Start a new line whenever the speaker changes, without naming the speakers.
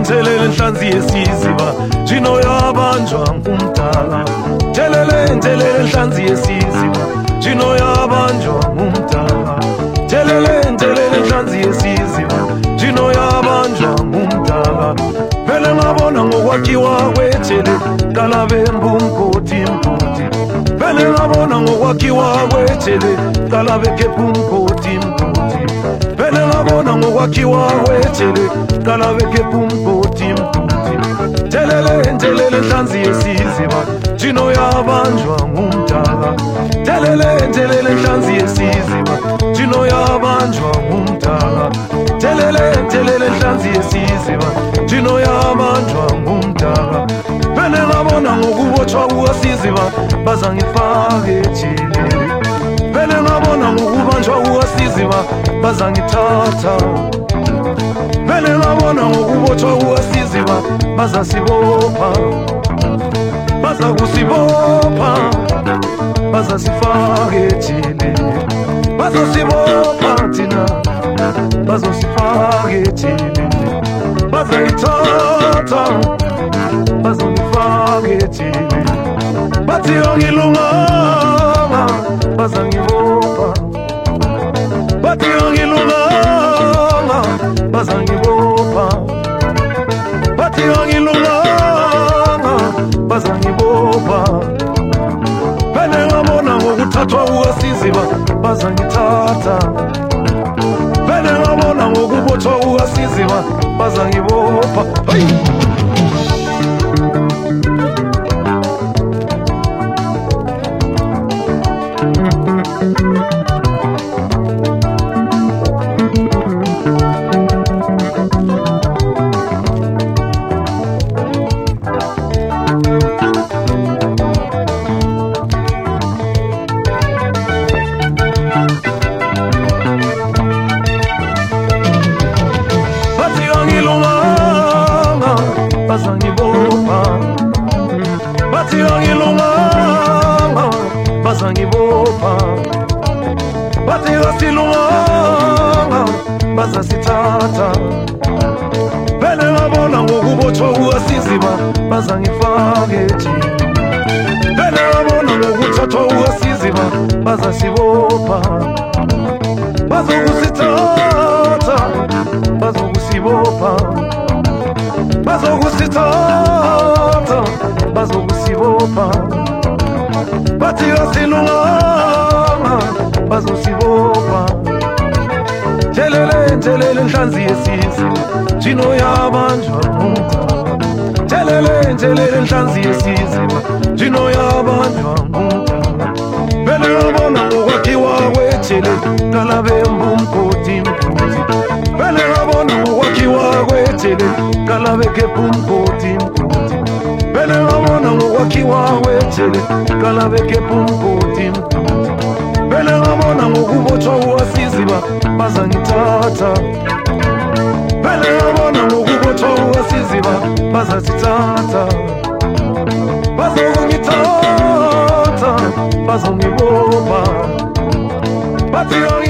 Thelele nhlanzi yesiziba Jino yabanjwa ngumdala Thelele nhlanzi yesiziba Jino yabanjwa ngumdala Thelele nhlanzi yesiziba Jino yabanjwa ngumdala Vele ngabona ngokwakhiwa kwethele Kalabe mbumkoti mkoti Vele ngabona ngokwakhiwa kwethele Kalabe kepumkoti mkoti Vele ngabona ngokwakhiwa kwethele Kalabe kepumkoti mkoti Thelele nhlanzi yesiziba Jino yabanjwa ngumdala Thelele nhlanzi yesiziba Jino yabanjwa ngumdala Thelele nhlanzi yesiziba Jino yabanjwa ngumdala Vele ngabona ngokubotshwa kukasiziba bazangifaka ejele Vele ngabona ngokubanjwa kukasiziba bazangithatha Vele ngabona ngokubotshwa kukasiziba bazasibopha bazakusibopha bazasifaka ejele bazosibopha thina bazosifaka ejele bazayithatha bazongifaka ejele bathi yongilunganga bazangibopha bathi yongilunganga bazangibopha bathi yongilunganga bazangibopha Vele ngabona ngokuthathwa kukasiziba bazangithatha Vele ngabona ngokubotshwa kukasiziba bazangibopha bazangibopha bathi wasilunganga bazasithatha Vele ngabona ngokubotshwa kukasiziba bazangifaka ejele Vele ngabona ngokuthathwa kukasiziba bazasibopha bazokusithatha bazokusibopha bazokusithatha bazokusibopha bathi wasilunganga bazosibopha Thelele nhlanzi yesiziba Jino yabanjwa ngumdala Thelele nhlanzi yesiziba Jino yabanjwa ngumdala Vele ngabona ngokwakhiwa kwethele Kalabe mbumkoti mkoti Vele ngabona ngokwakhiwa kwethele Kalabe kepumkoti mkoti Vele ngabona ngokwakhiwa kwethele Kalabe kepumkoti mkoti Vele ngabona ngokubotshwa kukasiziba bazangithatha Vele ngabona ngokubotshwa kukasiziba bazasithatha bazongithatha bazongibopha bathi